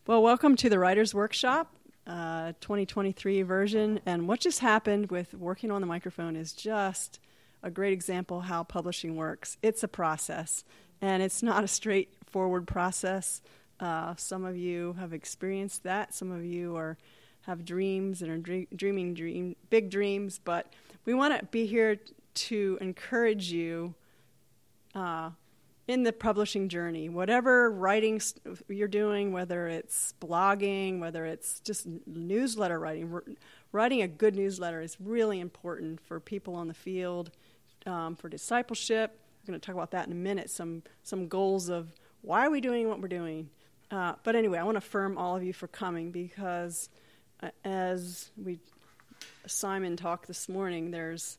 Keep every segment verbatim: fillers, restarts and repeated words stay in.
Well, welcome to the Writers' Workshop, uh, twenty twenty-three version. And what just happened with working on the microphone is just a great example of how publishing works. It's a process, and it's not a straightforward process. Uh, some of you have experienced that. Some of you are have dreams and are dream, dreaming dream, big dreams. But we want to be here to encourage you uh, in the publishing journey. Whatever writing you're doing, whether it's blogging, whether it's just newsletter writing, writing a good newsletter is really important for people on the field, um, for discipleship. We're going to talk about that in a minute, some some goals of why are we doing what we're doing. Uh, but anyway, I want to affirm all of you for coming because uh, as we Simon talked this morning, there's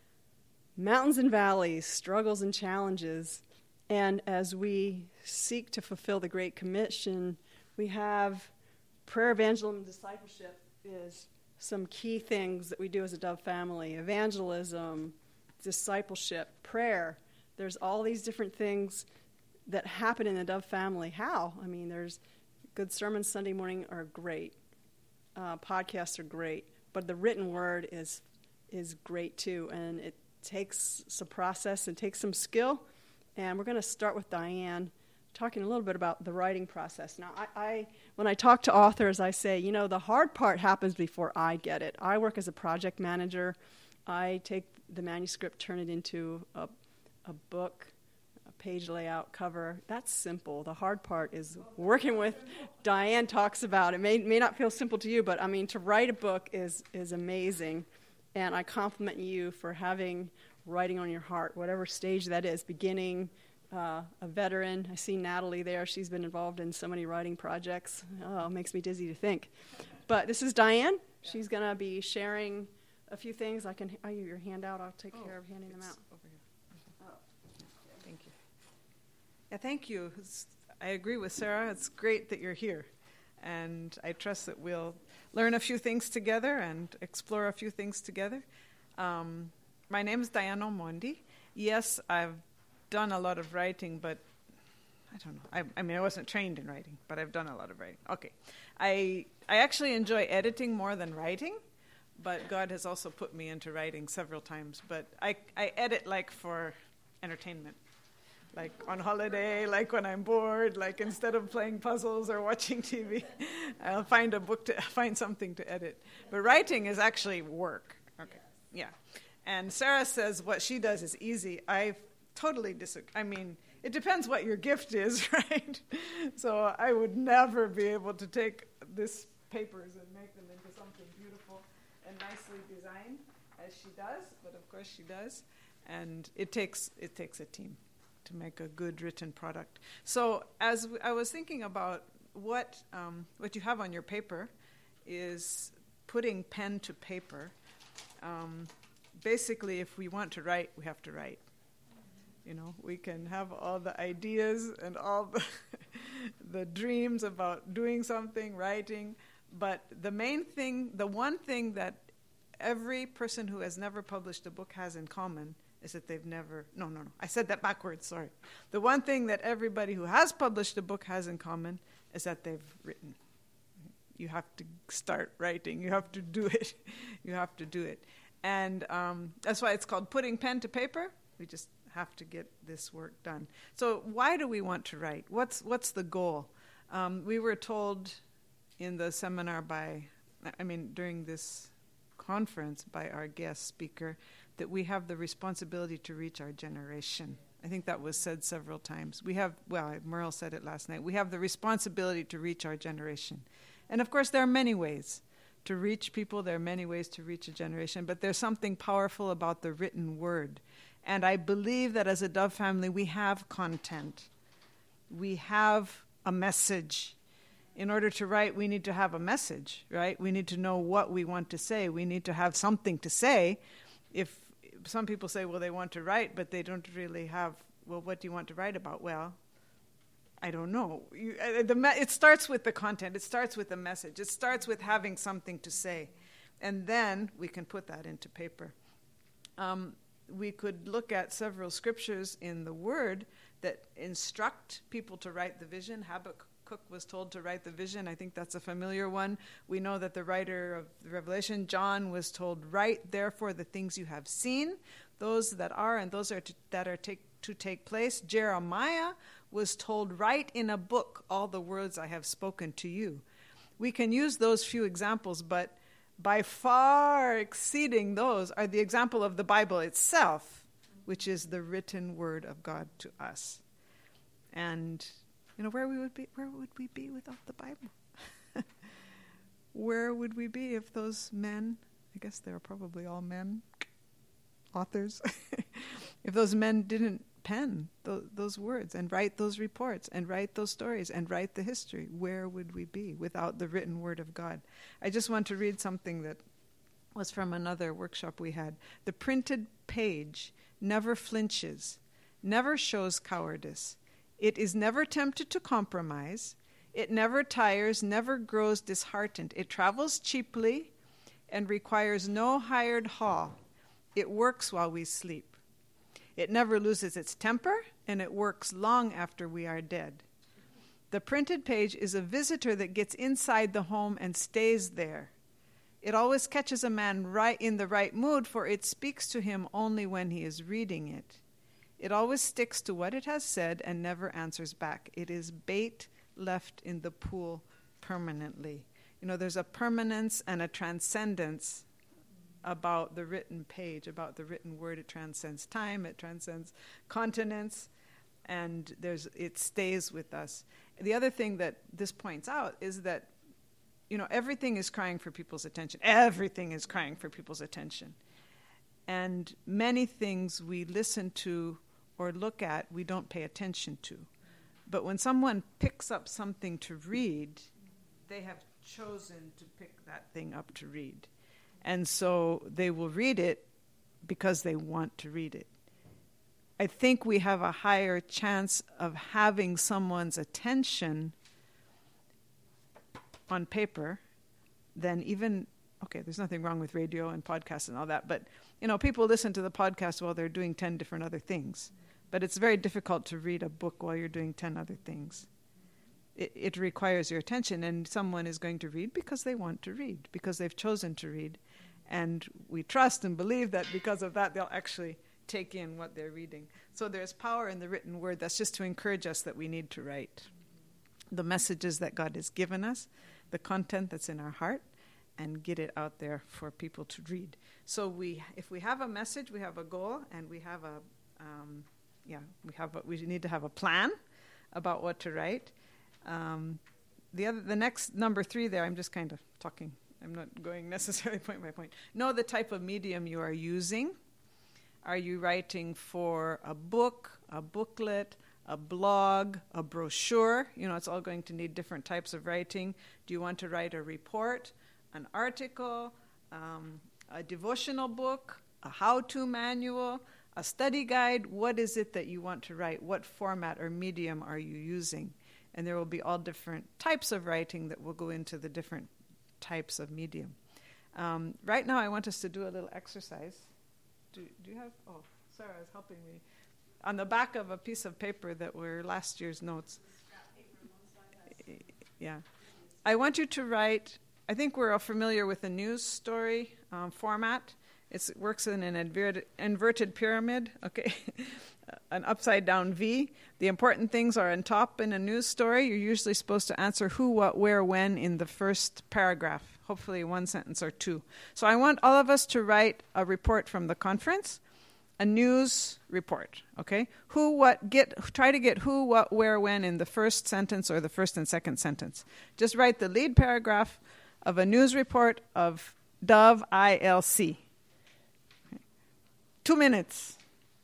mountains and valleys, struggles and challenges. And as we seek to fulfill the Great Commission, we have prayer, evangelism, and discipleship is some key things that we do as a Dove family. Evangelism, discipleship, prayer. There's all these different things that happen in the Dove family. How? I mean, there's good sermons Sunday morning are great. Uh, podcasts are great. But the written word is is great too. And it takes some process. It takes some skill. And we're going to start with Diane, talking a little bit about the writing process. Now, I, I when I talk to authors, I say, you know, the hard part happens before I get it. I work as a project manager. I take the manuscript, turn it into a, a book, a page layout, cover. That's simple. The hard part is working with, Diane talks about, it may, may not feel simple to you, but, I mean, to write a book is, is amazing. And I compliment you for having writing on your heart, whatever stage that is, beginning, uh, a veteran. I see Natalie there. She's been involved in so many writing projects. Oh, it makes me dizzy to think. But this is Diane. She's going to be sharing a few things. I can, I give your handout. I'll take oh, care of handing them out. Over here. Oh. Thank you. Yeah, thank you. It's, I agree with Sarah. It's great that you're here. And I trust that we'll learn a few things together and explore a few things together. Um, My name is Diane Omondi. Yes, I've done a lot of writing, but I don't know. I, I mean, I wasn't trained in writing, but I've done a lot of writing. Okay. I I actually enjoy editing more than writing, but God has also put me into writing several times. But I, I edit like for entertainment, like on holiday, like when I'm bored, like instead of playing puzzles or watching T V, I'll find a book to find something to edit. But writing is actually work. Okay. Yeah. And Sarah says what she does is easy. I totally disagree. I mean, it depends what your gift is, right? So I would never be able to take these papers and make them into something beautiful and nicely designed as she does, but of course she does. And it takes it takes a team to make a good written product. So as w- I was thinking about what um, what you have on your paper is putting pen to paper. Um, Basically, if we want to write, we have to write. You know, we can have all the ideas and all the, the dreams about doing something, writing, but the main thing, the one thing that every person who has never published a book has in common is that they've never, no, no, no, I said that backwards, sorry. The one thing that everybody who has published a book has in common is that they've written. You have to start writing. You have to do it. You have to do it. And um, that's why it's called putting pen to paper. We just have to get this work done. So why do we want to write? What's what's the goal? Um, we were told in the seminar by, I mean, during this conference by our guest speaker, that we have the responsibility to reach our generation. I think that was said several times. We have, well, Merle said it last night, we have the responsibility to reach our generation. And of course, there are many ways to reach people. There are many ways to reach a generation, but there's something powerful about the written word. And I believe that as a Dove family, we have content. We have a message. In order to write, we need to have a message, right? We need to know what we want to say. We need to have something to say. If some people say, well, they want to write, but they don't really have, well, what do you want to write about? Well, I don't know. You, uh, the me- it starts with the content. It starts with the message. It starts with having something to say. And then we can put that into paper. Um, we could look at several scriptures in the Word that instruct people to write the vision. Habakkuk, Cook was told to write the vision. I think that's a familiar one. We know that the writer of the Revelation, John, was told, write therefore the things you have seen, those that are and those are to, that are take, to take place. Jeremiah was told, write in a book all the words I have spoken to you. We can use those few examples, but by far exceeding those are the example of the Bible itself, which is the written word of God to us. And you know, where we would be, where would we be without the Bible? Where would we be if those men, I guess they were probably all men, authors, if those men didn't pen th- those words and write those reports and write those stories and write the history, where would we be without the written word of God? I just want to read something that was from another workshop we had. The printed page never flinches, never shows cowardice. It is never tempted to compromise. It never tires, never grows disheartened. It travels cheaply and requires no hired haul. It works while we sleep. It never loses its temper, and it works long after we are dead. The printed page is a visitor that gets inside the home and stays there. It always catches a man right in the right mood, for it speaks to him only when he is reading it. It always sticks to what it has said and never answers back. It is bait left in the pool permanently. You know, there's a permanence and a transcendence about the written page, about the written word. It transcends time, it transcends continents, and there's it stays with us. The other thing that this points out is that, you know, everything is crying for people's attention. Everything is crying for people's attention. And many things we listen to or look at, we don't pay attention to. But when someone picks up something to read, they have chosen to pick that thing up to read. And so they will read it because they want to read it. I think we have a higher chance of having someone's attention on paper than even, okay, there's nothing wrong with radio and podcasts and all that, but, you know, people listen to the podcast while they're doing ten different other things. But it's very difficult to read a book while you're doing ten other things. It, it requires your attention, and someone is going to read because they want to read, because they've chosen to read. And we trust and believe that because of that, they'll actually take in what they're reading. So there's power in the written word. That's just to encourage us that we need to write the messages that God has given us, the content that's in our heart, and get it out there for people to read. So we, if we have a message, we have a goal, and we have a, um, yeah, we have a, we need to have a plan about what to write. Um, the other, the next number three there, I'm just kind of talking. I'm not going necessarily point by point. Know the type of medium you are using. Are you writing for a book, a booklet, a blog, a brochure? You know, it's all going to need different types of writing. Do you want to write a report, an article, um, a devotional book, a how-to manual, a study guide? What is it that you want to write? What format or medium are you using? And there will be all different types of writing that will go into the different types of medium. Um, right now I want us to do a little exercise. Do, do you have, oh, Sarah is helping me. On the back of a piece of paper that were last year's notes. Yeah. I want you to write, I think we're all familiar with the news story um, format. It's, it works in an inverted, inverted pyramid, okay, an upside-down V. The important things are on top in a news story. You're usually supposed to answer who, what, where, when in the first paragraph, hopefully one sentence or two. So I want all of us to write a report from the conference, a news report, okay? Who, what, get, try to get who, what, where, when in the first sentence or the first and second sentence. Just write the lead paragraph of a news report of Dove I L C. Two minutes.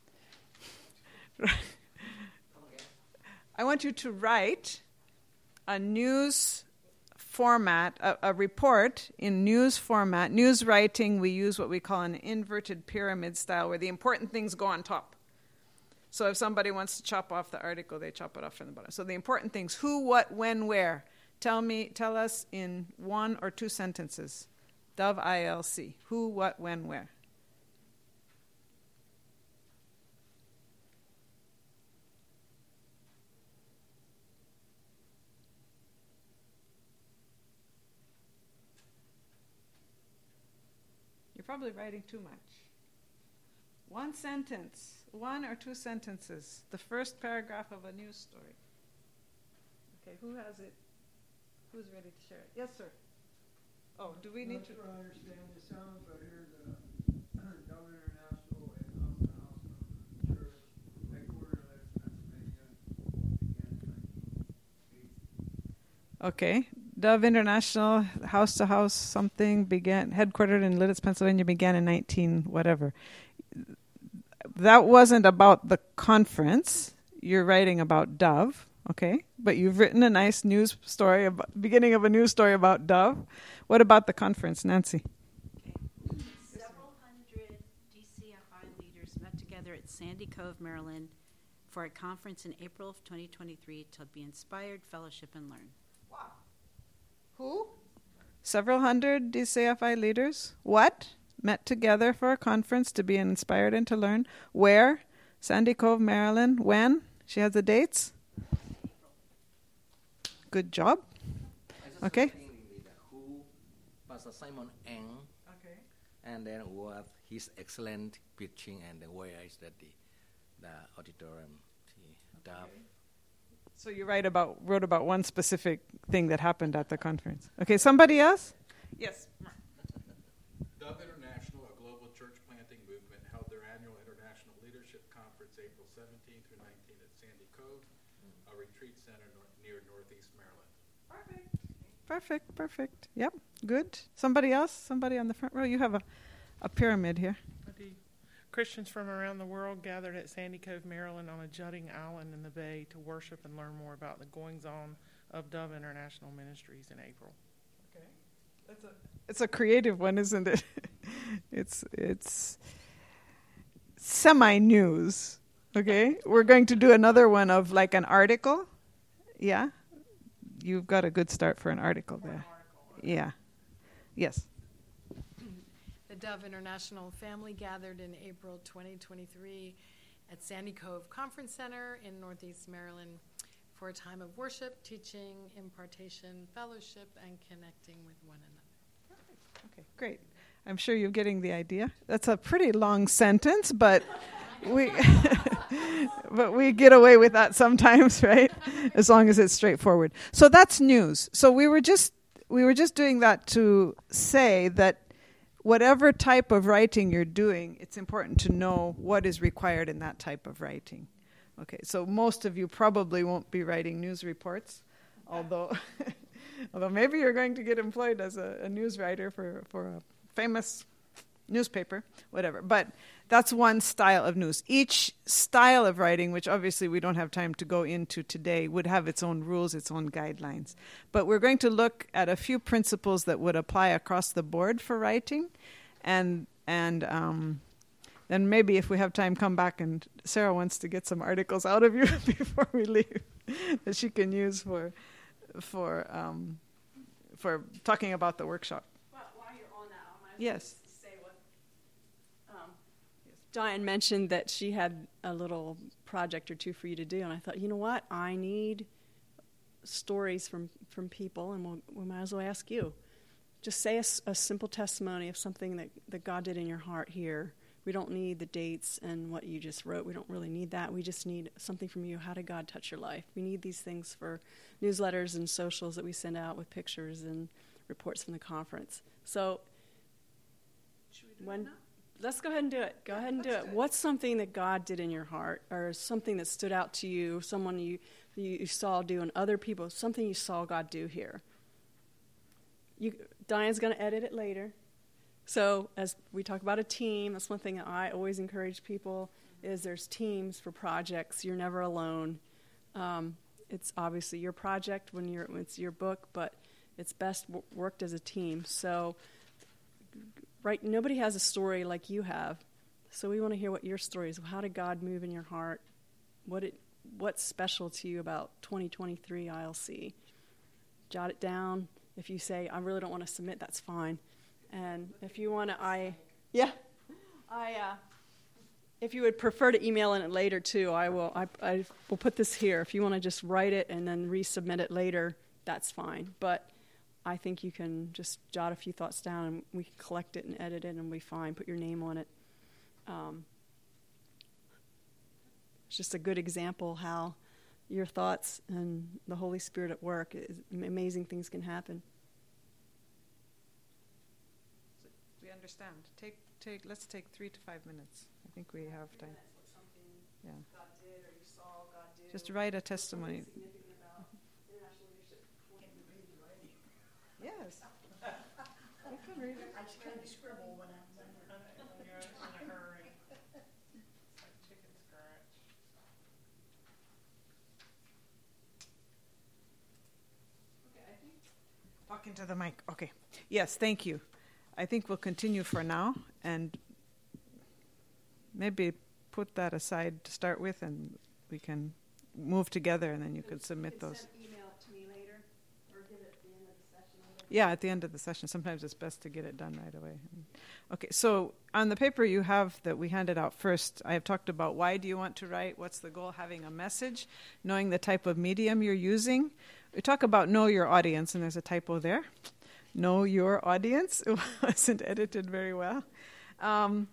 I want you to write a news format, a, a report in news format. News writing, we use what we call an inverted pyramid style, where the important things go on top. So if somebody wants to chop off the article, they chop it off from the bottom. So the important things, who, what, when, where. Tell me, tell us in one or two sentences. Dove I L C. Who, what, when, where. probably writing too much. One sentence, one or two sentences, the first paragraph of a news story. Okay, who has it? Who's ready to share it? Yes, sir. Oh, do we need Not to? sure I understand this sound, but here's a Dove International and House to House Church, headquartered in Pennsylvania, began in nineteen eighty. Okay. Dove International, House to House something, began, headquartered in Lititz, Pennsylvania, began in nineteen whatever. That wasn't about the conference. You're writing about Dove, okay? But you've written a nice news story, about, beginning of a news story about Dove. What about the conference, Nancy? Okay. Several hundred D C F I leaders met together at Sandy Cove, Maryland, for a conference in April of twenty twenty-three to be inspired, fellowship, and learn. Wow. Who? Several hundred D C F I leaders. What? Met together for a conference to be inspired and to learn. Where? Sandy Cove, Maryland. When? She has the dates? Good job. Okay. Who Pastor Simon Eng, Okay. and then was his excellent preaching, and then where is that the the auditorium, the Dove. So you write about wrote about one specific thing that happened at the conference. Okay, somebody else? Yes. Dove International, a global church planting movement, held their annual International Leadership Conference April seventeenth through nineteenth at Sandy Cove, a retreat center nor- near Northeast Maryland. Perfect. Perfect, perfect. Yep, good. Somebody else? Somebody on the front row? You have a, a pyramid here. I do. Christians from around the world gathered at Sandy Cove, Maryland on a jutting island in the bay to worship and learn more about the goings-on of Dove International Ministries in April. Okay. That's a It's a creative one, isn't it? it's it's semi-news. Okay? We're going to do another one of like an article. Yeah? You've got a good start for an article there. Yeah. Yes. The Dove International family gathered in April twenty twenty-three at Sandy Cove Conference Center in Northeast Maryland for a time of worship, teaching, impartation, fellowship, and connecting with one another. Okay, great. I'm sure you're getting the idea. That's a pretty long sentence, but we but we get away with that sometimes, right? As long as it's straightforward. So that's news. So we were just we were just doing that to say that whatever type of writing you're doing, it's important to know what is required in that type of writing. Okay, so most of you probably won't be writing news reports, although although maybe you're going to get employed as a, a news writer for, for a famous newspaper, whatever. But that's one style of news. Each style of writing, which obviously we don't have time to go into today, would have its own rules, its own guidelines. But we're going to look at a few principles that would apply across the board for writing. And and um, then maybe if we have time, come back, and Sarah wants to get some articles out of you before we leave that she can use for for um, for talking about the workshop. Well, while you're on that, I might Yes. say what um, Diane mentioned, that she had a little project or two for you to do, and I thought, you know what, I need stories from, from people, and we'll, we might as well ask you. Just say a, s- a simple testimony of something that, that God did in your heart here. We don't need the dates and what you just wrote. We don't really need that. We just need something from you. How did God touch your life? We need these things for newsletters and socials that we send out with pictures and reports from the conference. So Should we do when, that now? let's go ahead and do it. Go Yeah, ahead and do let's it. do it. What's something that God did in your heart, or something that stood out to you, someone you, you, you saw do and other people, something you saw God do here? You, Diane's going to edit it later. So as we talk about a team, that's one thing that I always encourage people, is there's teams for projects. You're never alone. Um, it's obviously your project when you're when it's your book, but it's best w- worked as a team. So right, nobody has a story like you have. So we want to hear what your story is. How did God move in your heart? What it what's special to you about twenty twenty-three I L C? Jot it down. If you say, I really don't want to submit, that's fine. And if you want to, I, yeah, I, uh, if you would prefer to email in it later too, I will, I, I will put this here. If you want to just write it and then resubmit it later, that's fine. But I think you can just jot a few thoughts down and we can collect it and edit it and we'll be fine. Put your name on it. Um, it's just a good example how your thoughts and the Holy Spirit at work, is, amazing things can happen. We understand. Take, take. Let's take three to five minutes. I think we have time. Yeah. Just write a testimony. Yes. You can read it. I just kind of scribble when I'm in a hurry. It's like chicken scratch. Talk into the mic. Okay. Yes, thank you. I think we'll continue for now and maybe put that aside to start with, and we can move together, and then you could submit those. Email it to me later, or give it at the end of the session. Yeah, at the end of the session. Sometimes it's best to get it done right away. Okay, so on the paper you have that we handed out first, I have talked about why do you want to write, what's the goal, having a message, knowing the type of medium you're using. We talk about know your audience, and there's a typo there. Know your audience. It wasn't edited very well. Um,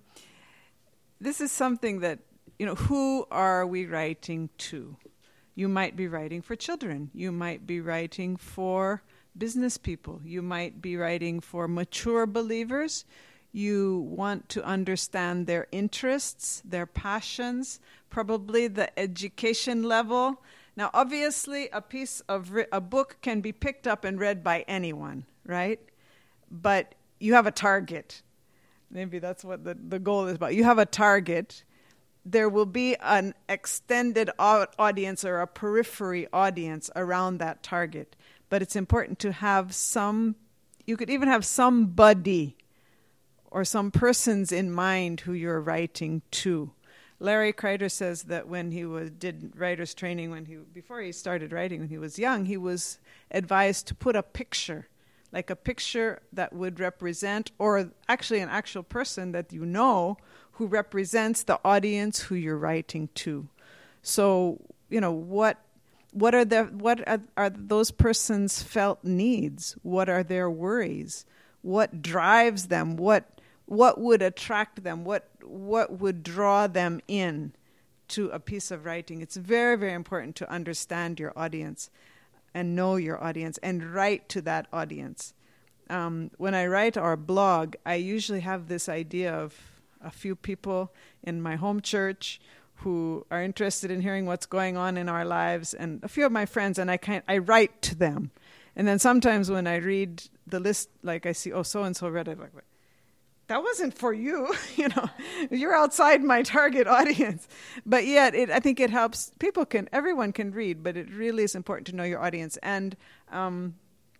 this is something that, you know, who are we writing to? You might be writing for children. You might be writing for business people. You might be writing for mature believers. You want to understand their interests, their passions, probably the education level. Now, obviously, a piece of ri- a book can be picked up and read by anyone, right? But you have a target. Maybe that's what the, the goal is about. You have a target. There will be an extended audience or a periphery audience around that target. But it's important to have some, you could even have somebody or some persons in mind who you're writing to. Larry Kreider says that when he was, did writer's training, when he before he started writing, when he was young, he was advised to put a picture, like a picture that would represent, or actually an actual person that you know who represents the audience who you're writing to. So, you know, what what are the what are, are those persons' felt needs? What are their worries? What drives them? What what would attract them? What what would draw them in to a piece of writing? It's very, very important to understand your audience and know your audience and write to that audience. Um, when I write our blog, I usually have this idea of a few people in my home church who are interested in hearing what's going on in our lives, and a few of my friends, and I kind I write to them. And then sometimes when I read the list, like I see, oh, so-and-so read it, like, that wasn't for you, you know, you're outside my target audience. But yet, it, I think it helps, people can, everyone can read, but it really is important to know your audience. And um,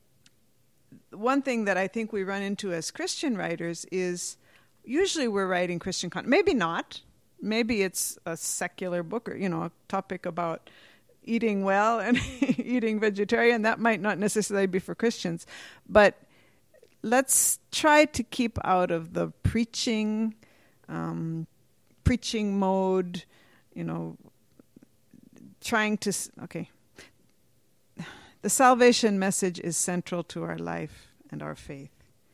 one thing that I think we run into as Christian writers is, usually we're writing Christian content. Maybe not. Maybe it's a secular book or, you know, a topic about eating well and eating vegetarian. That might not necessarily be for Christians. But let's try to keep out of the preaching, um, preaching mode, you know, trying to, okay. The salvation message is central to our life and our faith.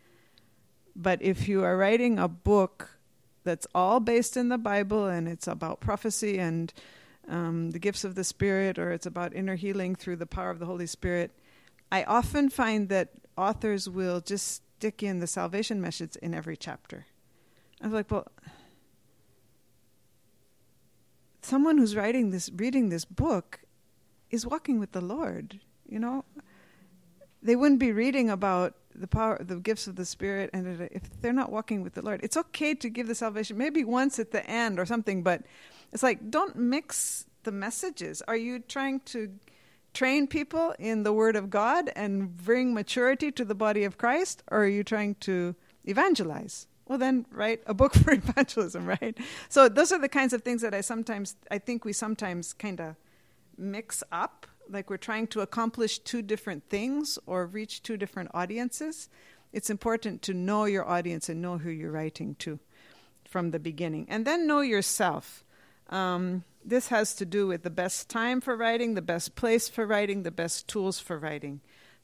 But if you are writing a book that's all based in the Bible and it's about prophecy and um, the gifts of the Spirit, or it's about inner healing through the power of the Holy Spirit, I often find that authors will just stick in the salvation message in every chapter. I was like, well, someone who's writing this, reading this book is walking with the Lord, you know? They wouldn't be reading about the power, the gifts of the Spirit, and if they're not walking with the Lord. It's okay to give the salvation, maybe once at the end or something, but it's like, don't mix the messages. Are you trying to train people in the Word of God and bring maturity to the body of Christ, or are you trying to evangelize? Well, then write a book for evangelism, right? So those are the kinds of things that I sometimes, I think we sometimes kind of mix up, like we're trying to accomplish two different things or reach two different audiences. It's important to know your audience and know who you're writing to from the beginning. And then know yourself. Um, this has to do with the best time for writing, the best place for writing, the best tools for writing.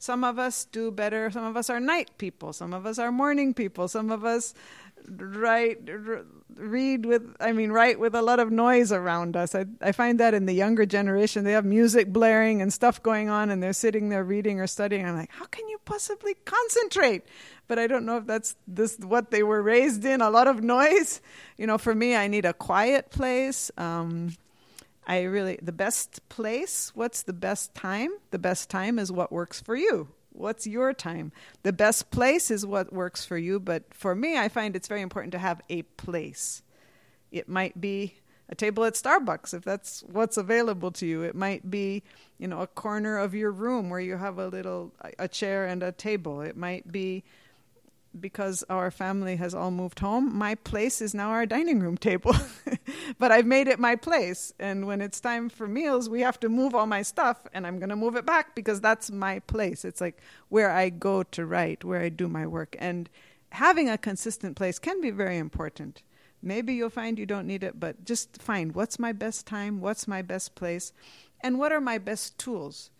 Some of us do better. Some of us are night people. Some of us are morning people. Some of us write, r- read with, I mean, write with a lot of noise around us. I, I find that in the younger generation, they have music blaring and stuff going on, and they're sitting there reading or studying. I'm like, how can you possibly concentrate? But I don't know if that's this what they were raised in, a lot of noise. You know, for me, I need a quiet place. Um, I really, the best place, what's the best time? The best time is what works for you. What's your time? The best place is what works for you, but for me, I find it's very important to have a place. It might be a table at Starbucks, if that's what's available to you. It might be, you know, a corner of your room where you have a little, a chair and a table. It might be, because our family has all moved home, my place is now our dining room table. But I've made it my place. And when it's time for meals, we have to move all my stuff, and I'm going to move it back because that's my place. It's like where I go to write, where I do my work. And having a consistent place can be very important. Maybe you'll find you don't need it, but just find what's my best time, what's my best place, and what are my best tools.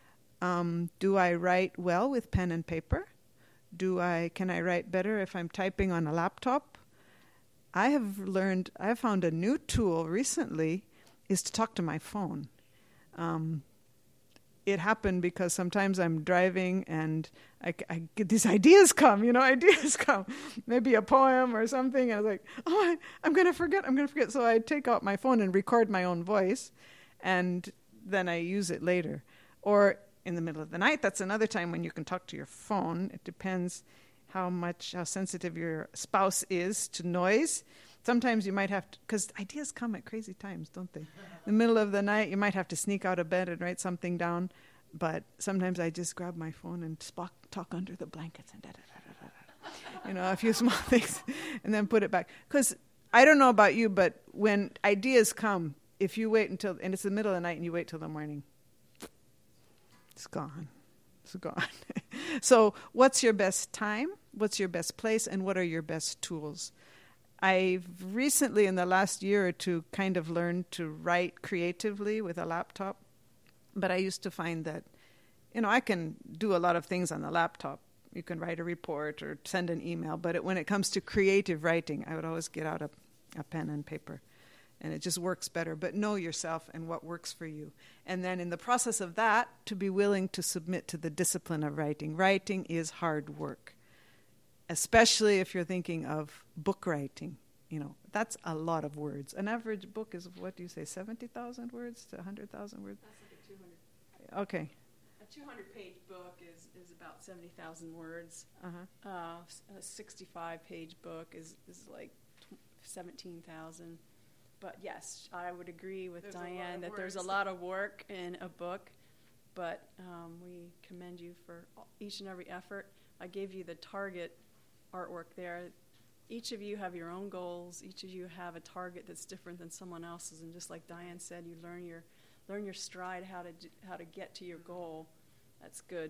Um, do I write well with pen and paper? Do I, can I write better if I'm typing on a laptop? I have learned, I have found a new tool recently is to talk to my phone. Um, it happened because sometimes I'm driving and I, I get these ideas come, you know, ideas come. Maybe a poem or something. And I was like, oh, I, I'm going to forget, I'm going to forget. So I take out my phone and record my own voice, and then I use it later. Or in the middle of the night, that's another time when you can talk to your phone. It depends how much, how sensitive your spouse is to noise. Sometimes you might have to, because ideas come at crazy times, don't they? In the middle of the night, you might have to sneak out of bed and write something down. But sometimes I just grab my phone and spock, talk under the blankets and da da da da da. You know, a few small things, and then put it back. Because I don't know about you, but when ideas come, if you wait until, and it's the middle of the night and you wait till the morning, it's gone. It's gone. So what's your best time? What's your best place? And what are your best tools? I've recently, in the last year or two, kind of learned to write creatively with a laptop. But I used to find that, you know, I can do a lot of things on the laptop. You can write a report or send an email. But it, when it comes to creative writing, I would always get out a, a pen and paper. And it just works better. But know yourself and what works for you. And then in the process of that, to be willing to submit to the discipline of writing. Writing is hard work, especially if you're thinking of book writing. You know, that's a lot of words. An average book is, what do you say, seventy thousand words to one hundred thousand words? That's like a two hundred. Okay. A two hundred page book is, is about seventy thousand words. Uh-huh. Uh, a sixty-five page book is, is like seventeen thousand. But yes, I would agree with There's Diane that there's a words. lot of work in a book, but um, we commend you for each and every effort. I gave you the target artwork there. Each of you have your own goals. Each of you have a target that's different than someone else's, and just like Diane said, you learn your learn your stride, how to do, how to get to your goal. That's good.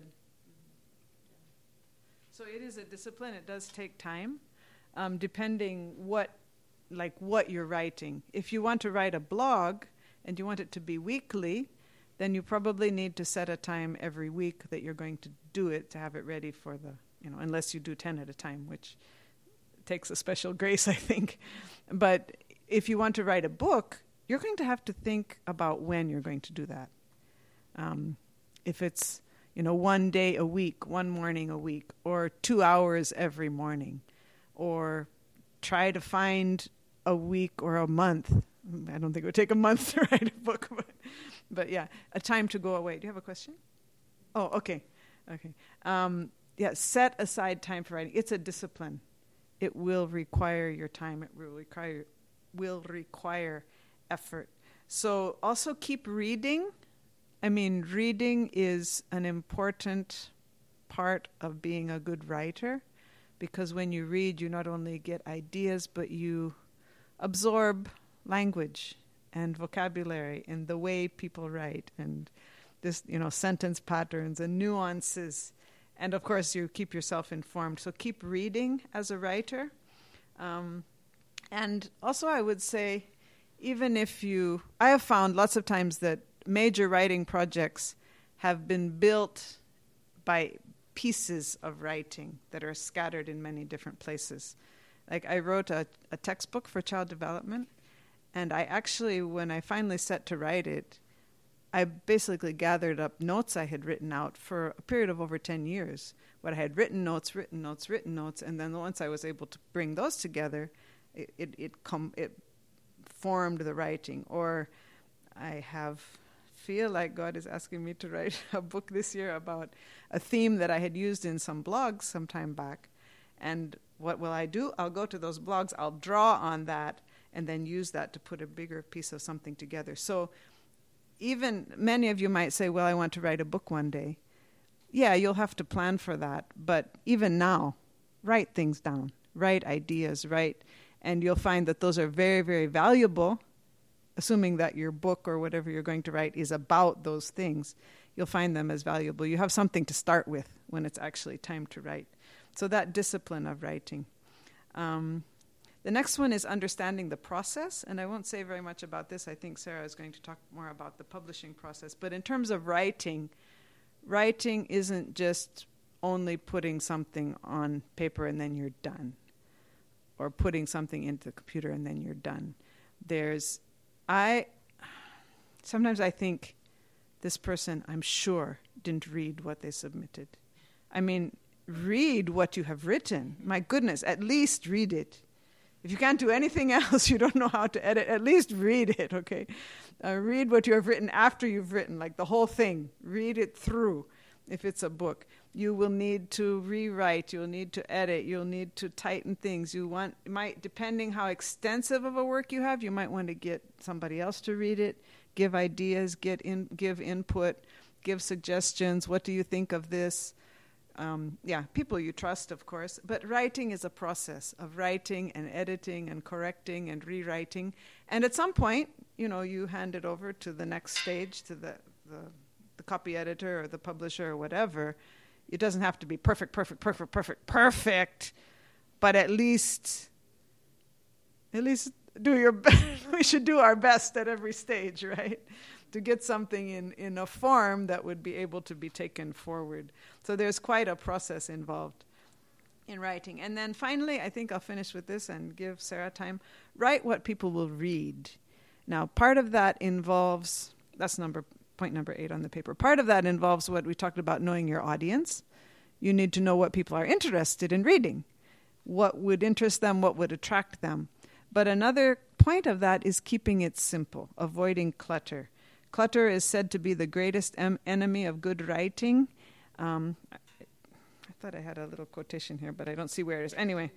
So it is a discipline. It does take time, um, depending what, like what you're writing. If you want to write a blog and you want it to be weekly, then you probably need to set a time every week that you're going to do it to have it ready for the, you know, unless you do ten at a time, which takes a special grace, I think. But if you want to write a book, you're going to have to think about when you're going to do that. Um, if it's, you know, one day a week, one morning a week, or two hours every morning, or try to find a week or a month. I don't think it would take a month to write a book, but, but yeah, a time to go away. Do you have a question? Oh, okay. Okay. Um, yeah, set aside time for writing. It's a discipline. It will require your time. It will require, will require effort. So also keep reading. I mean, reading is an important part of being a good writer, because when you read, you not only get ideas, but you absorb language and vocabulary and the way people write and this, you know, sentence patterns and nuances. And of course, you keep yourself informed. So keep reading as a writer. Um, and also, I would say, even if you, I have found lots of times that major writing projects have been built by pieces of writing that are scattered in many different places. Like I wrote a, a textbook for child development, and I actually, when I finally set to write it, I basically gathered up notes I had written out for a period of over ten years. What I had written notes, written notes, written notes, and then once I was able to bring those together, it it it, com- it formed the writing. Or I have feel like God is asking me to write a book this year about a theme that I had used in some blogs some time back. And what will I do? I'll go to those blogs, I'll draw on that, and then use that to put a bigger piece of something together. So even many of you might say, well, I want to write a book one day. Yeah, you'll have to plan for that. But even now, write things down, write ideas, write, and you'll find that those are very, very valuable, assuming that your book or whatever you're going to write is about those things. You'll find them as valuable. You have something to start with when it's actually time to write. So that discipline of writing. Um, the next one is understanding the process, and I won't say very much about this. I think Sarah is going to talk more about the publishing process. But in terms of writing, writing isn't just only putting something on paper and then you're done, or putting something into the computer and then you're done. There's, I, sometimes I think this person, I'm sure, didn't read what they submitted. I mean, read what you have written. My goodness, at least read it. If you can't do anything else, you don't know how to edit, at least read it, okay? Uh, read what you have written after you've written, like the whole thing. Read it through if it's a book. You will need to rewrite, you'll need to edit, you'll need to tighten things. You want, might, depending how extensive of a work you have, you might want to get somebody else to read it, give ideas, get in, give input, give suggestions. What do you think of this? Um, yeah, people you trust, of course. But writing is a process of writing and editing and correcting and rewriting. And at some point, you know, you hand it over to the next stage, to the, the, the copy editor or the publisher or whatever. It doesn't have to be perfect, perfect, perfect, perfect, perfect, but at least, at least do your best. We should do our best at every stage, right? To get something in, in a form that would be able to be taken forward. So there's quite a process involved in writing. And then finally, I think I'll finish with this and give Sarah time. Write what people will read. Now, part of that involves, that's number point number eight on the paper. Part of that involves what we talked about, knowing your audience. You need to know what people are interested in reading. What would interest them, what would attract them. But another point of that is keeping it simple, avoiding clutter. Clutter is said to be the greatest em- enemy of good writing. Um, I, I thought I had a little quotation here, but I don't see where it is. Anyway.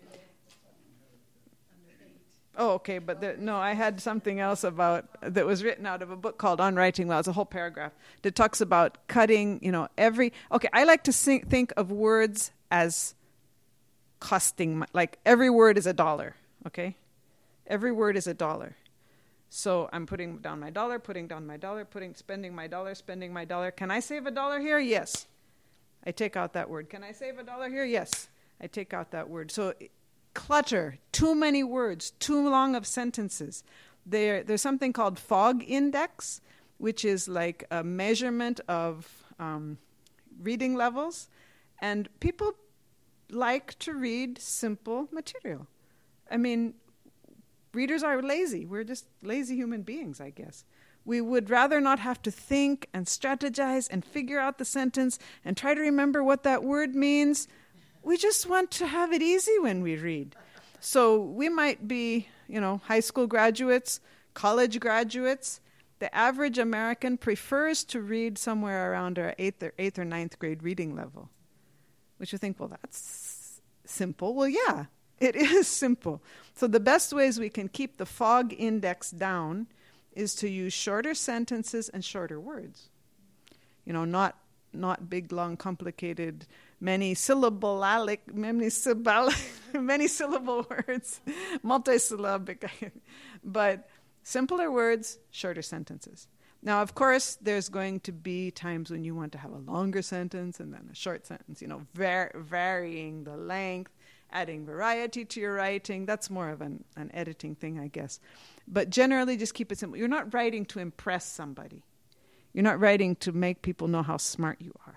Oh, okay, but there, no, I had something else about that was written out of a book called On Writing Well. It's a whole paragraph that talks about cutting, you know, every... Okay, I like to sing, think of words as costing, like every word is a dollar, okay? Every word is a dollar. So I'm putting down my dollar, putting down my dollar, putting, spending my dollar, spending my dollar. Can I save a dollar here? Yes. I take out that word. Can I save a dollar here? Yes. I take out that word. So clutter, too many words, too long of sentences. There, there's something called Fogg Index, which is like a measurement of um, reading levels. And people like to read simple material. I mean, readers are lazy. We're just lazy human beings, I guess. We would rather not have to think and strategize and figure out the sentence and try to remember what that word means. We just want to have it easy when we read. So we might be, you know, high school graduates, college graduates. The average American prefers to read somewhere around our eighth or eighth or ninth grade reading level. Which you think, well, that's simple. Well, yeah, it is simple. So the best ways we can keep the Fogg Index down is to use shorter sentences and shorter words. You know, not not big, long, complicated, many syllabic, many syllable, many syllable words, multisyllabic, but simpler words, shorter sentences. Now, of course, there's going to be times when you want to have a longer sentence and then a short sentence, you know, var- varying the length, adding variety to your writing. That's more of an, an editing thing, I guess. But generally, just keep it simple. You're not writing to impress somebody. You're not writing to make people know how smart you are. Okay,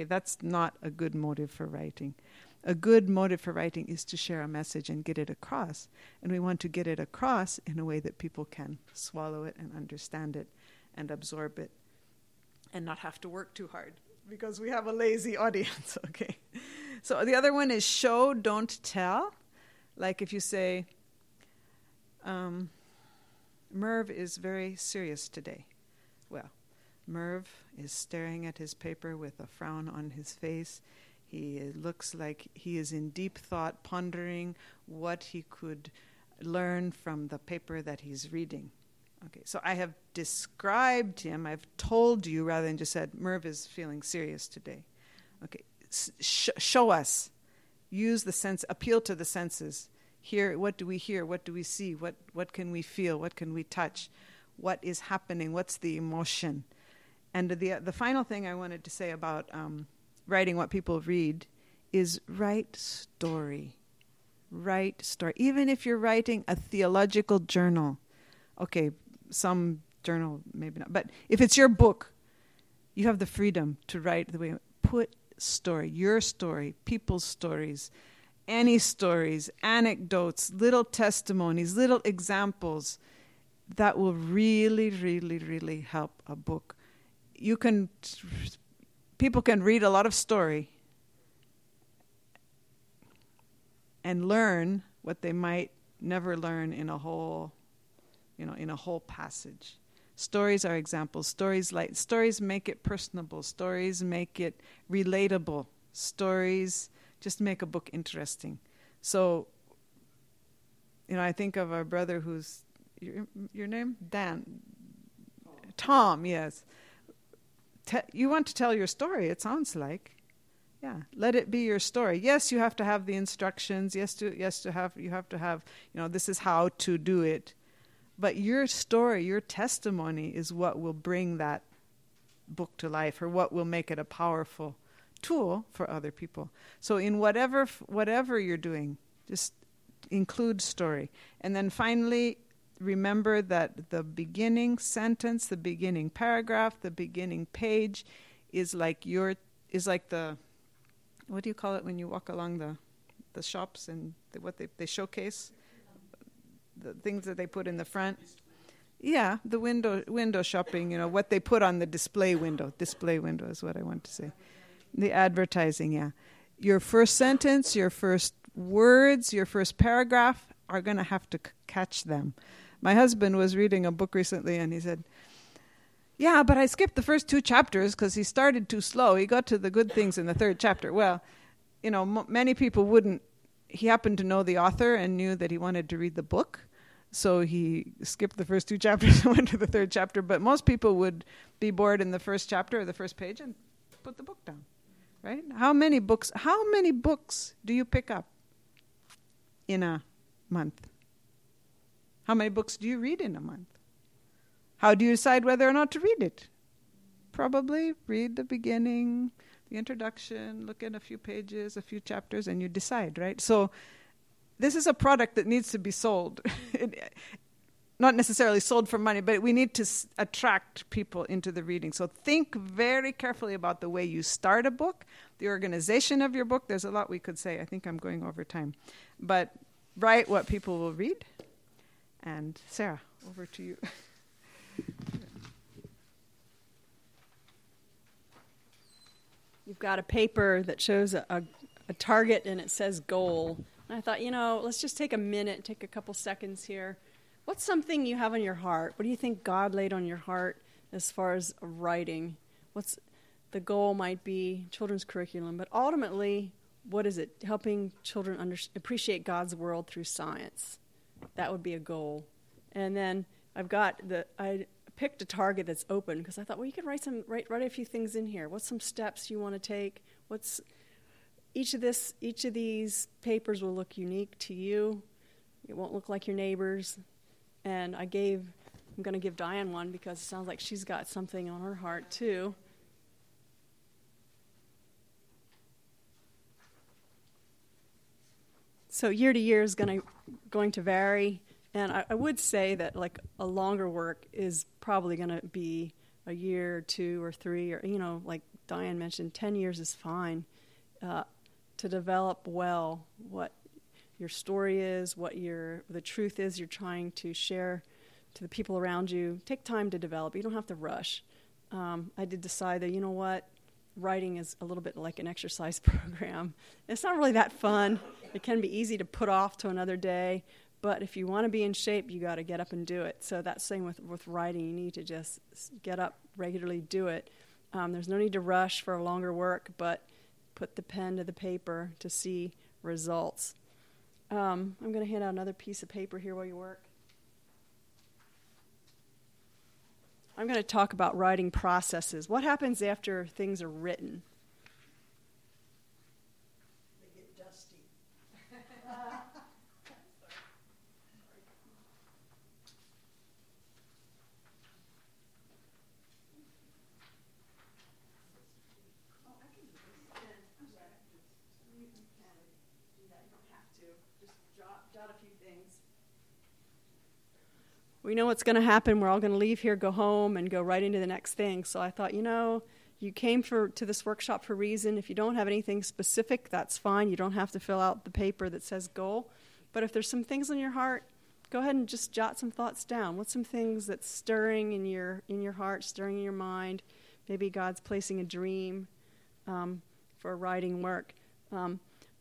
Okay, that's not a good motive for writing. A good motive for writing is to share a message and get it across. And we want to get it across in a way that people can swallow it and understand it and absorb it and not have to work too hard because we have a lazy audience, okay? So the other one is show, don't tell. Like if you say, um, Merv is very serious today. Well, Merv is staring at his paper with a frown on his face. He looks like he is in deep thought, pondering what he could learn from the paper that he's reading. Okay, so I have described him, I've told you rather than just said, Merv is feeling serious today. Okay, sh- show us. Use the sense, appeal to the senses. Hear, what do we hear? What do we see? What what can we feel? What can we touch? What is happening? What's the emotion? And the the final thing I wanted to say about um, writing what people read is write story. Write story. Even if you're writing a theological journal. Okay, some journal, maybe not. But if it's your book, you have the freedom to write the way. Put story, your story, people's stories, any stories, anecdotes, little testimonies, little examples. That will really, really, really help a book. You can, people can read a lot of story and learn what they might never learn in a whole, you know, in a whole passage. Stories are examples. Stories like stories make it personable. Stories make it relatable. Stories just make a book interesting. So, you know, I think of our brother who's your your name Dan, Tom. Tom yes. Te- you want to tell your story. It sounds like, yeah. Let it be your story. Yes, you have to have the instructions. Yes, to yes to have you have to have you know this is how to do it. But your story, your testimony is what will bring that book to life, or what will make it a powerful tool for other people. So in whatever whatever you're doing, just include story. And then finally, remember that the beginning sentence, the beginning paragraph, the beginning page is like your is like the what do you call it when you walk along the the shops and the, what they they showcase? The things that they put in the front. Yeah, the window window shopping, you know, what they put on the display window. Display window is what I want to say. The advertising, yeah. Your first sentence, your first words, your first paragraph are going to have to c- catch them. My husband was reading a book recently and he said, yeah, but I skipped the first two chapters because he started too slow. He got to the good things in the third chapter. Well, you know, m- many people wouldn't. He happened to know the author and knew that he wanted to read the book. So he skipped the first two chapters and went to the third chapter. But most people would be bored in the first chapter or the first page and put the book down, right? How many books, how many books do you pick up in a month? How many books do you read in a month? How do you decide whether or not to read it? Probably read the beginning, the introduction, look at a few pages, a few chapters, and you decide, right? So this is a product that needs to be sold. it, not necessarily sold for money, but we need to s- attract people into the reading. So think very carefully about the way you start a book, the organization of your book. There's a lot we could say. I think I'm going over time. But write what people will read. And Sarah, over to you. You've got a paper that shows a, a, a target and it says goal. And I thought, you know, let's just take a minute, take a couple seconds here. What's something you have on your heart? What do you think God laid on your heart as far as writing? What's the goal might be children's curriculum, but ultimately, what is it? Helping children under, appreciate God's world through science. That would be a goal. And then I've got the I picked a target that's open because I thought, well, you could write some write write a few things in here. What's some steps you want to take? What's each of this each of these papers will look unique to you. It won't look like your neighbors. And I gave I'm going to give Diane one because it sounds like she's got something on her heart too. So year to year is going to going to vary, and I, I would say that like a longer work is probably going to be a year or two or three, or you know, like Diane mentioned, ten years is fine uh, to develop well what your story is, what your the truth is you're trying to share to the people around you. Take time to develop. You don't have to rush. Um, I did decide that, you know what, writing is a little bit like an exercise program. It's not really that fun. It can be easy to put off to another day, but if you want to be in shape, you got to get up and do it. So that's same with, with writing. You need to just get up regularly, do it. Um, there's no need to rush for a longer work, but put the pen to the paper to see results. Um, I'm going to hand out another piece of paper here while you work. I'm going to talk about writing processes. What happens after things are written? They get dusty. We know what's going to happen. We're all going to leave here, go home, and go right into the next thing. So I thought, you know, you came for to this workshop for a reason. If you don't have anything specific, that's fine. You don't have to fill out the paper that says goal. But if there's some things on your heart, go ahead and just jot some thoughts down. What's some things that's stirring in your in your heart, stirring in your mind? Maybe God's placing a dream um, for writing work. Um,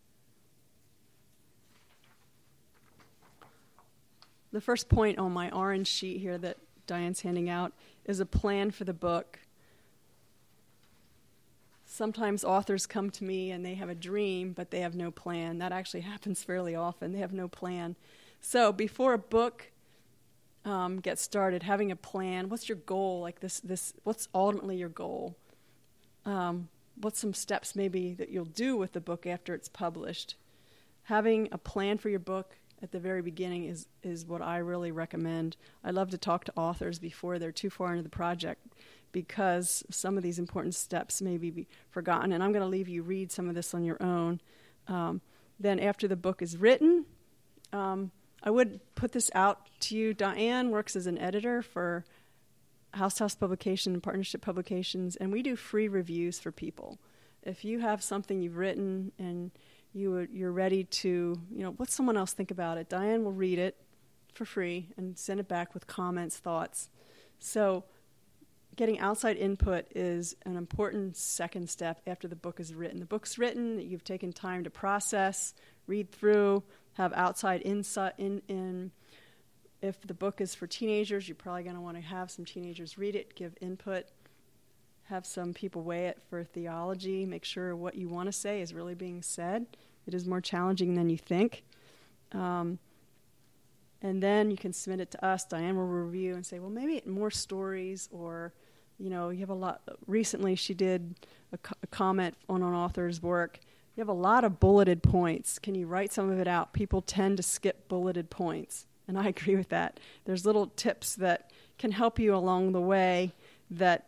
The first point on my orange sheet here that Diane's handing out is a plan for the book. Sometimes authors come to me and they have a dream, but they have no plan. That actually happens fairly often. They have no plan. So before a book um, gets started, having a plan, what's your goal? Like this, this, what's ultimately your goal? Um, what's some steps maybe that you'll do with the book after it's published? Having a plan for your book at the very beginning is, is what I really recommend. I love to talk to authors before they're too far into the project because some of these important steps may be forgotten, and I'm going to leave you read some of this on your own. Um, then after the book is written, um, I would put this out to you. Diane works as an editor for House to House Publication and Partnership Publications, and we do free reviews for people. If you have something you've written and You would, you're ready to, you know, what someone else think about it? Diane will read it for free and send it back with comments, thoughts. So getting outside input is an important second step after the book is written. The book's written, you've taken time to process, read through, have outside insight in, in. If the book is for teenagers, you're probably going to want to have some teenagers read it, give input, have some people weigh it for theology, make sure what you want to say is really being said. It is more challenging than you think. Um, and then you can submit it to us. Diane will review and say, well, maybe more stories, or, you know, you have a lot. Recently she did a, co- a comment on an author's work. You have a lot of bulleted points. Can you write some of it out? People tend to skip bulleted points, and I agree with that. There's little tips that can help you along the way that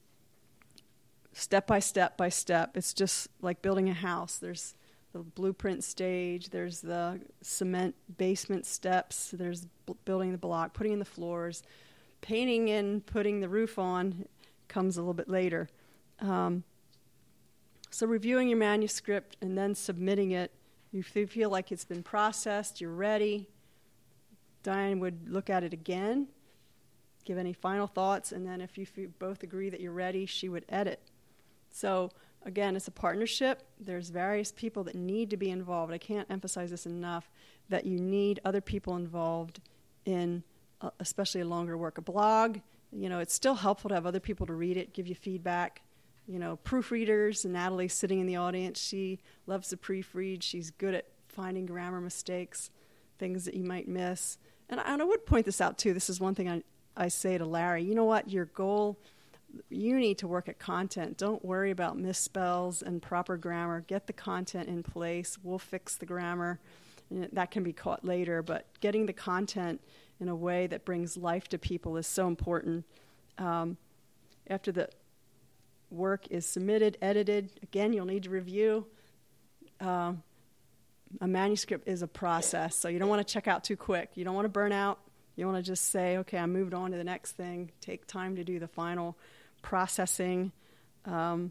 step by step by step. It's just like building a house. There's the blueprint stage, there's the cement basement steps, there's b- building the block, putting in the floors, painting and putting the roof on comes a little bit later. Um, so reviewing your manuscript and then submitting it, you f- feel like it's been processed, you're ready. Diane would look at it again, give any final thoughts, and then if you f- both agree that you're ready, she would edit. So, again, it's a partnership. There's various people that need to be involved. I can't emphasize this enough, that you need other people involved in uh, especially a longer work. A blog, you know, it's still helpful to have other people to read it, give you feedback. You know, proofreaders, and Natalie's sitting in the audience. She loves to proofread. She's good at finding grammar mistakes, things that you might miss. And I, and I would point this out, too. This is one thing I, I say to Larry. You know what? Your goal... You need to work at content. Don't worry about misspells and proper grammar. Get the content in place. We'll fix the grammar. And that can be caught later, but getting the content in a way that brings life to people is so important. Um, after the work is submitted, edited, again, you'll need to review. Uh, a manuscript is a process, so you don't want to check out too quick. You don't want to burn out. You want to just say, okay, I moved on to the next thing. Take time to do the final processing. Um,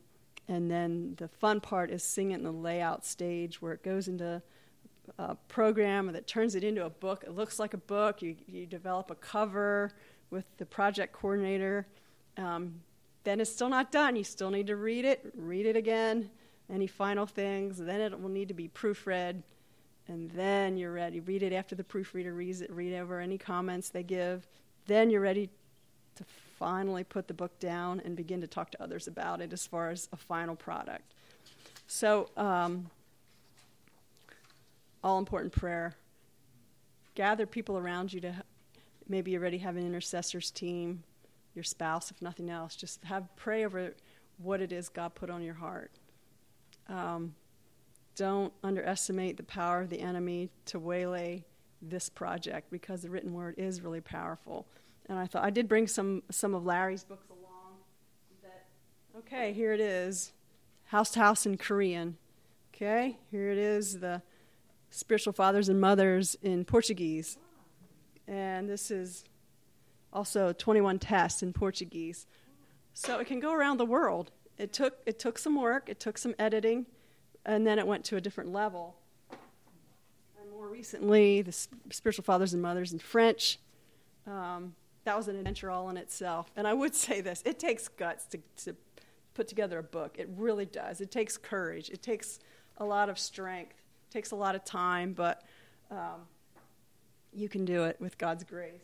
And then the fun part is seeing it in the layout stage where it goes into a program that turns it into a book. It looks like a book. You, you develop a cover with the project coordinator. Um, then it's still not done. You still need to read it, read it again, any final things. Then it will need to be proofread. And then you're ready. Read it after the proofreader reads it, read over any comments they give. Then you're ready to finally put the book down and begin to talk to others about it as far as a final product. So, um, all-important prayer. Gather people around you to ha- maybe you already have an intercessors team, your spouse, if nothing else. Just have pray over what it is God put on your heart. Um, don't underestimate the power of the enemy to waylay this project, because the written word is really powerful. And I thought I did bring some some of Larry's books along. That, okay, here it is, House to House in Korean. Okay, here it is, the Spiritual Fathers and Mothers in Portuguese. And this is also twenty-one Tests in Portuguese. So it can go around the world. It took it took some work, it took some editing, and then it went to a different level. And more recently, the Spiritual Fathers and Mothers in French. Um, that was an adventure all in itself. And I would say this, it takes guts to, to put together a book. It really does. It takes courage. It takes a lot of strength. It takes a lot of time, but um, you can do it with God's grace.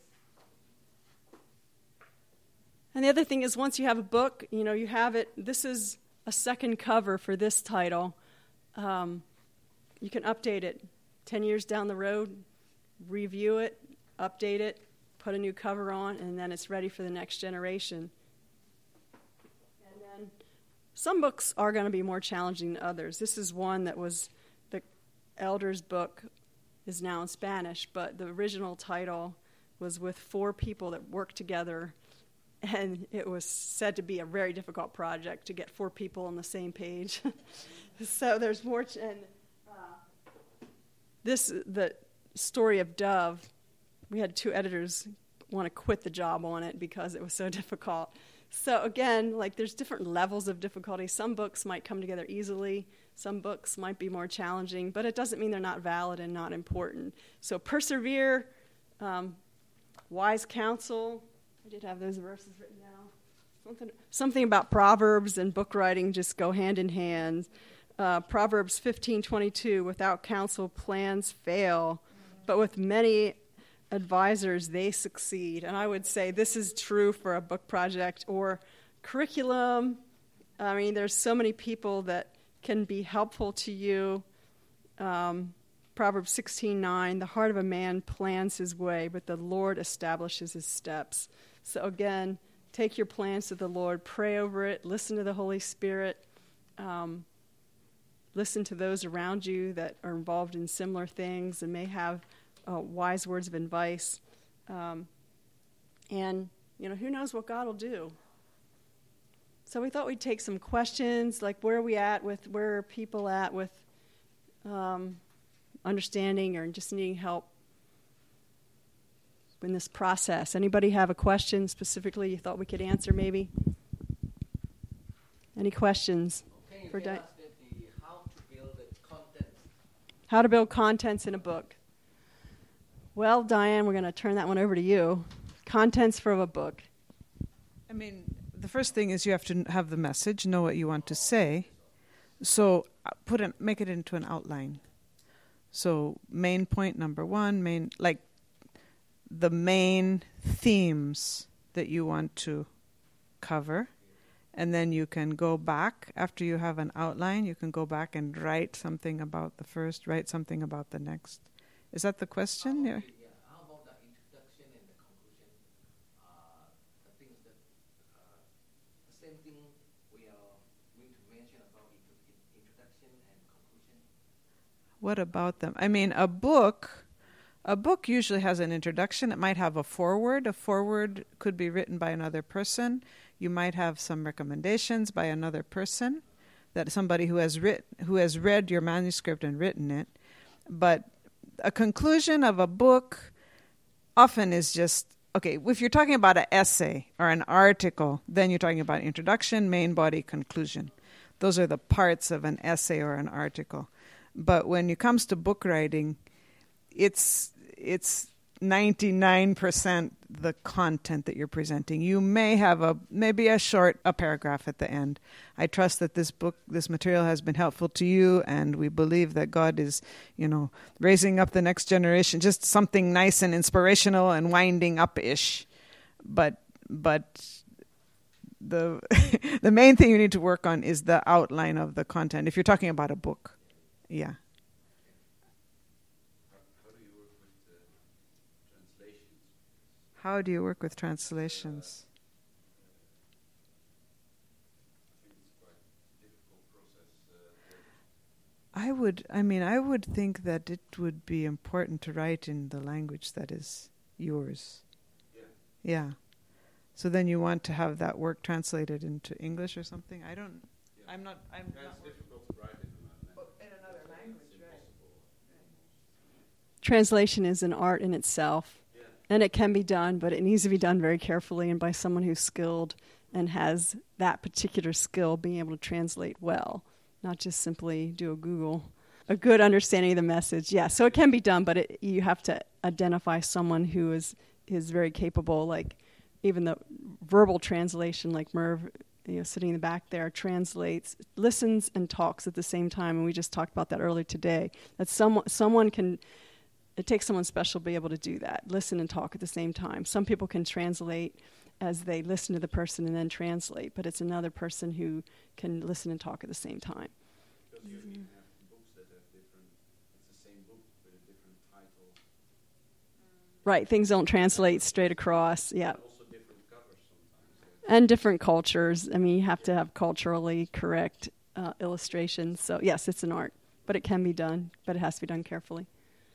And the other thing is, once you have a book, you know, you have it. This is a second cover for this title. Um, you can update it ten years down the road, review it, update it, put a new cover on, and then it's ready for the next generation. And then some books are going to be more challenging than others. This is one that was, the Elders book is now in Spanish, but the original title was with four people that worked together, and it was said to be a very difficult project to get four people on the same page. So there's more, ch- and uh, this, the story of Dove, we had two editors want to quit the job on it because it was so difficult. So again, like there's different levels of difficulty. Some books might come together easily. Some books might be more challenging, but it doesn't mean they're not valid and not important. So persevere, um, wise counsel. I did have those verses written down. Something, something about Proverbs and book writing just go hand in hand. Uh, Proverbs fifteen twenty-two, without counsel plans fail, but with many advisors they succeed. And I would say this is true for a book project or curriculum. I mean, there's so many people that can be helpful to you. Um, Proverbs sixteen nine, the heart of a man plans his way, but the Lord establishes his steps. So again, take your plans to the Lord, pray over it, listen to the Holy Spirit, um, listen to those around you that are involved in similar things and may have uh, wise words of advice. Um, and, you know, who knows what God will do. So we thought we'd take some questions, like where are we at with, where are people at with um, understanding or just needing help in this process. Anybody have a question specifically you thought we could answer maybe? Any questions? Okay, for Di- the how to build the contents. How to build contents in a book. Well, Diane, we're going to turn that one over to you. Contents for a book. I mean, the first thing is you have to have the message, know what you want to say. So uh, put it, make it into an outline. So main point number one, main like the main themes that you want to cover. And then you can go back, after you have an outline, you can go back and write something about the first, write something about the next. Is that the question? How Yeah. about, the, yeah, how about the introduction and the conclusion? Uh, the things that, uh, the same thing we are going to mention about intro- introduction and conclusion. What about them? I mean, a book, a book usually has an introduction. It might have a foreword. A foreword could be written by another person. You might have some recommendations by another person, that somebody who has writ- who has read your manuscript and written it. But a conclusion of a book often is just, okay, if you're talking about an essay or an article, then you're talking about introduction, main body, conclusion. those are the parts of an essay or an article. But when it comes to book writing, it's it's ninety-nine percent the content that you're presenting. You may have a maybe a short a paragraph at the end. I trust that this book, this material has been helpful to you, and we believe that God is, you know, raising up the next generation, just something nice and inspirational and winding up-ish. But but the the main thing you need to work on is the outline of the content. If you're talking about a book, yeah. How do you work with translations? I would, I mean, I would think that it would be important to write in the language that is yours. Yeah. Yeah. So then you want to have that work translated into English or something? I don't, yeah. I'm not, I'm That's not. difficult to write in another language. In another language, right. Translation is an art in itself. And it can be done, but it needs to be done very carefully and by someone who's skilled and has that particular skill, being able to translate well, not just simply do a Google. A good understanding of the message, yeah. So it can be done, but it, you have to identify someone who is, is very capable, like even the verbal translation, like Merv, you know, sitting in the back there, translates, listens and talks at the same time, and we just talked about that earlier today, that someone someone can... It takes someone special to be able to do that, listen and talk at the same time. Some people can translate as they listen to the person and then translate, but it's another person who can listen and talk at the same time. Because you even have books that have different, it's the same book with a different title. Right, things don't translate straight across, yeah. Also different covers sometimes. And different cultures. I mean, you have to have culturally correct uh, illustrations. So, yes, it's an art, but it can be done, but it has to be done carefully.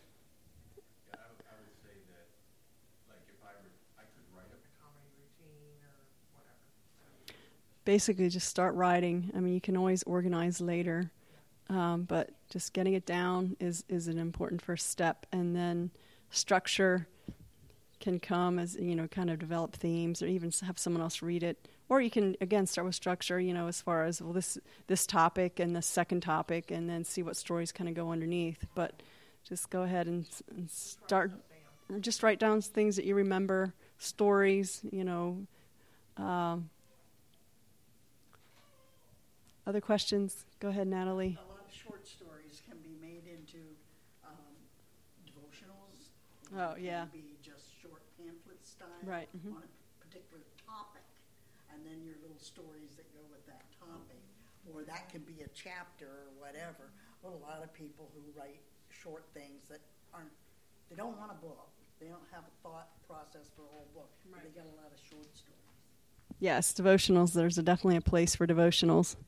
Basically, just start writing. I mean, you can always organize later, um, but just getting it down is, is an important first step. And then structure can come as, you know, kind of develop themes or even have someone else read it. Or you can, again, start with structure, you know, as far as, well, this this topic and the second topic, and then see what stories kind of go underneath. But just go ahead and, and start, just write down things that you remember, stories, you know, um, other questions? Go ahead, Natalie. A lot of short stories can be made into um, devotionals. Oh, It yeah. can be just short pamphlet style Right, mhm. on a particular topic, and then your little stories that go with that topic. Or that can be a chapter or whatever. But a lot of people who write short things that aren't, they don't want a book. They don't have a thought process for a whole book. Right. They got a lot of short stories. Yes, devotionals. There's a, definitely a place for devotionals.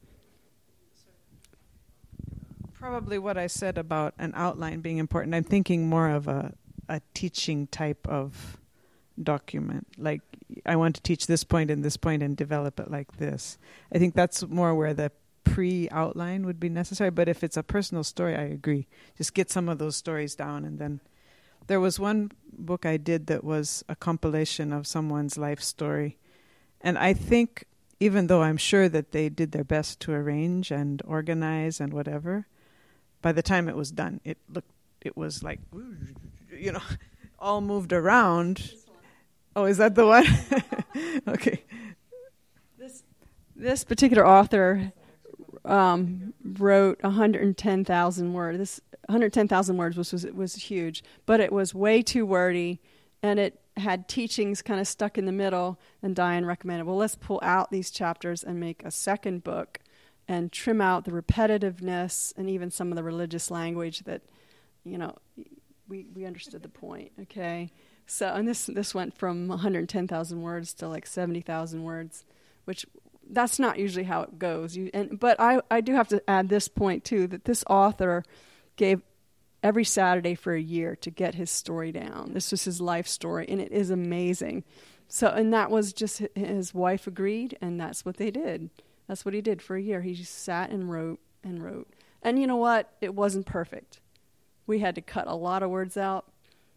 Probably what I said about an outline being important. I'm thinking more of a, a teaching type of document. Like, I want to teach this point and this point and develop it like this. I think that's more where the pre-outline would be necessary. But if it's a personal story, I agree. Just get some of those stories down. And then there was one book I did that was a compilation of someone's life story. And I think, even though I'm sure that they did their best to arrange and organize and whatever, by the time it was done, it looked, it was like, you know, all moved around. Oh, is that the one? Okay. This this particular author um, wrote one hundred ten thousand words. This one hundred ten thousand words was, was was huge, but it was way too wordy, and it had teachings kind of stuck in the middle. And Diane recommended, well, let's pull out these chapters and make a second book, and trim out the repetitiveness and even some of the religious language that, you know, we we understood the point. Okay. So, and this this went from one hundred ten thousand words to like seventy thousand words, which that's not usually how it goes. You, and but I, I do have to add this point too, that this author gave every Saturday for a year to get his story down. This was his life story, and it is amazing. So, and that was just his wife agreed, and that's what they did. That's what he did for a year. He just sat and wrote and wrote. And you know what? It wasn't perfect. We had to cut a lot of words out.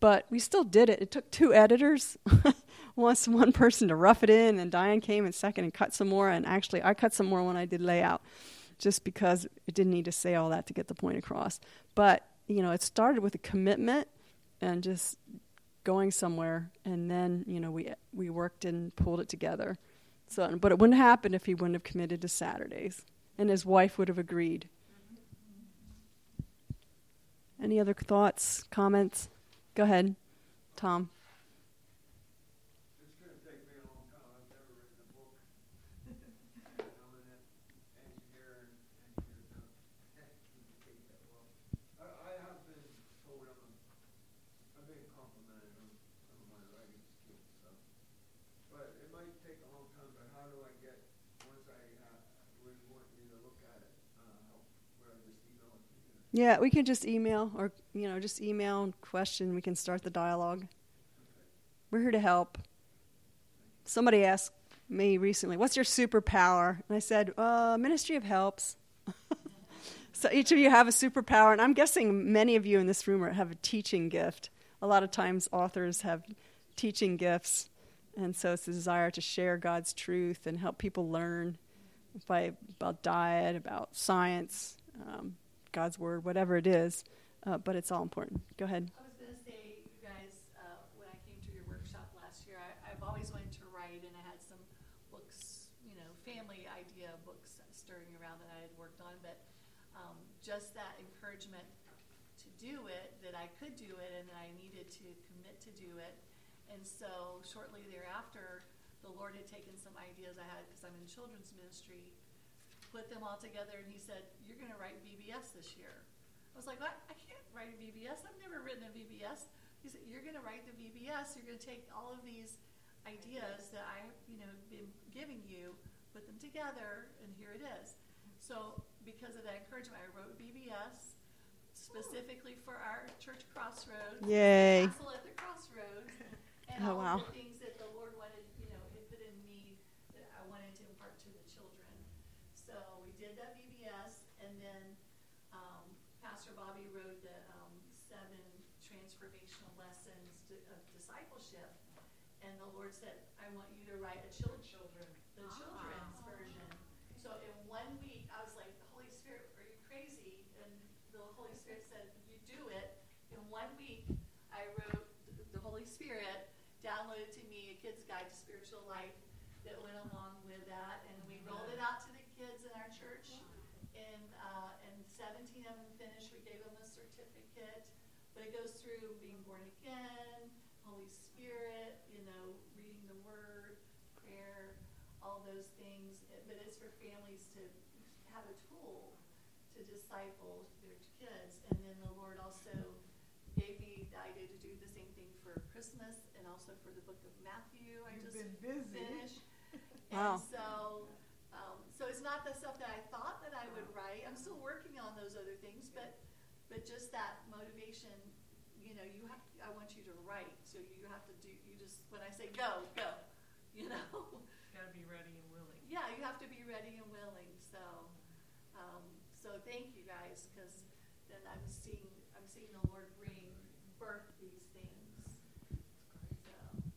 But we still did it. It took two editors, once one person to rough it in, and Diane came in second and cut some more. And actually, I cut some more when I did layout, just because it didn't need to say all that to get the point across. But, you know, it started with a commitment and just going somewhere, and then, you know, we we worked and pulled it together. So, but it wouldn't happen if he wouldn't have committed to Saturdays, and his wife would have agreed. Any other thoughts, comments? Go ahead, Tom. It's going to take me a long time. I've never written a book. I'm an engineer and engineers don't communicate that well. I, I have been told I'm a, I've been complimented on some of my writing skills. So, but it might take a long time. But how do I get once I uh, would want you to look at it? Uh, how, where I just email it to you? Yeah, we can just email, or, you know, just email, question. We can start the dialogue. We're here to help. Somebody asked me recently, what's your superpower? And I said, uh, Ministry of Helps. So each of you have a superpower, and I'm guessing many of you in this room are, have a teaching gift. A lot of times authors have teaching gifts, and so it's a desire to share God's truth and help people learn by, about diet, about science, um, God's word, whatever it is, uh, but it's all important. Go ahead. I was going to say, you guys, uh, when I came to your workshop last year, I, I've always wanted to write, and I had some books, you know, family idea books stirring around that I had worked on, but um, just that encouragement to do it, that I could do it, and that I needed to commit to do it. And so shortly thereafter, the Lord had taken some ideas I had, because I'm in children's ministry, put them all together, and he said, you're going to write V B S this year. I was like, what? I can't write a V B S. I've never written a V B S. He said, you're going to write the V B S. You're going to take all of these ideas that I, you know, been giving you, put them together, and here it is. So because of that encouragement, I wrote V B S specifically for our church Crossroads. Yay. Castle at the Crossroads. And Oh, all wow. of the things that the Lord wanted, you know, had put in me that I wanted to impart to the children. So we did that V B S, and then um, Pastor Bobby wrote the um, seven transformational lessons to, of discipleship, and the Lord said, I want you to write a children, children the children's version. So in one week, I was like, the Holy Spirit, are you crazy? And the Holy Spirit said, you do it. In one week, I wrote, the Holy Spirit downloaded to me a kid's guide to spiritual life that went along with that, and we rolled it out to the kids in our church, and uh, and seventeen of them finished. We gave them a certificate, but it goes through being born again, Holy Spirit, you know, reading the Word, prayer, all those things. But it's for families to have a tool to disciple their kids, and then the Lord also gave me the idea to do the same thing for Christmas and also for the book of Matthew. I You've just been busy. finished. Wow. And so, um, so it's not the stuff that I thought that I would write. I'm still working on those other things, but, but just that motivation, you know, you have, I want you to write. So you have to do, you just, when I say go, go, you know. Got to be ready and willing. Yeah, you have to be ready and willing. So, um, so thank you guys, because then I'm seeing, I'm seeing the Lord bring, birth these things. So,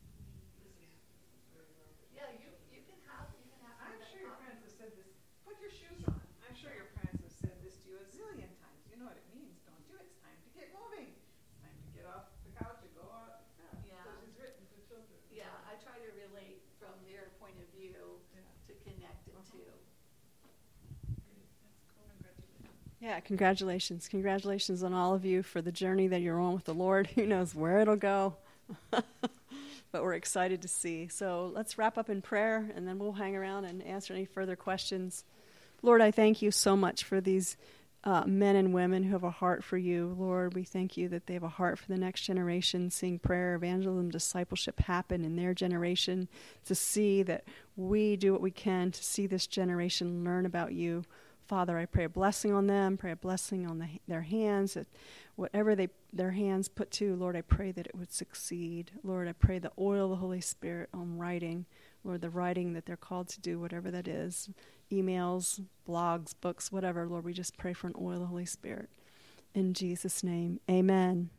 yeah, you, you can have, you can have. I'm that sure your copy. parents have said this. Put your shoes on. I'm sure your parents have said this to you a zillion times. You know what it means, don't you? It's time to get moving. It's time to get off the couch and go out. Yeah. So she's written for children. Yeah, I try to relate from their point of view Yeah. to connect it to. That's cool. Congratulations. Yeah, congratulations. Congratulations on all of you for the journey that you're on with the Lord. Who knows where it'll go? But we're excited to see. So let's wrap up in prayer, and then we'll hang around and answer any further questions. Lord, I thank you so much for these uh, men and women who have a heart for you. Lord, we thank you that they have a heart for the next generation, seeing prayer, evangelism, discipleship happen in their generation, to see that we do what we can to see this generation learn about you. Father, I pray a blessing on them, pray a blessing on the, their hands, that whatever they their hands put to, Lord, I pray that it would succeed. Lord, I pray the oil of the Holy Spirit on writing, Lord, the writing that they're called to do, whatever that is, emails, blogs, books, whatever. Lord, we just pray for an oil of the Holy Spirit. In Jesus' name, amen.